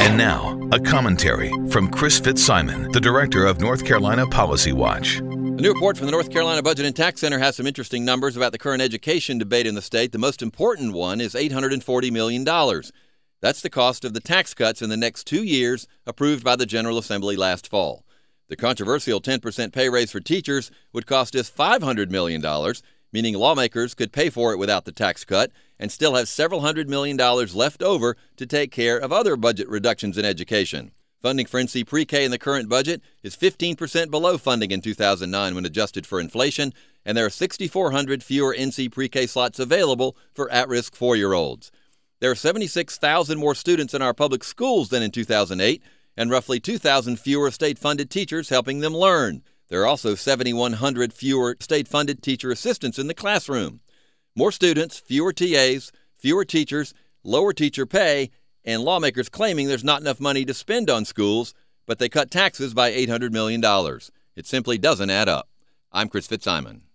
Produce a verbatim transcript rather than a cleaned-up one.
And now, a commentary from Chris Fitzsimon, the director of North Carolina Policy Watch. A new report from the North Carolina Budget and Tax Center has some interesting numbers about the current education debate in the state. The most important one is eight hundred forty million dollars. That's the cost of the tax cuts in the next two years approved by the General Assembly last fall. The controversial ten percent pay raise for teachers would cost us five hundred million dollars, meaning lawmakers could pay for it without the tax cut and still have several hundred million dollars left over to take care of other budget reductions in education. Funding for N C Pre-K in the current budget is fifteen percent below funding in two thousand nine when adjusted for inflation, and there are six thousand four hundred fewer N C Pre-K slots available for at-risk four-year-olds. There are seventy-six thousand more students in our public schools than in two thousand eight, and roughly two thousand fewer state-funded teachers helping them learn. There are also seven thousand one hundred fewer state-funded teacher assistants in the classroom. More students, fewer T As, fewer teachers, lower teacher pay, and lawmakers claiming there's not enough money to spend on schools, but they cut taxes by eight hundred million dollars. It simply doesn't add up. I'm Chris Fitzsimon.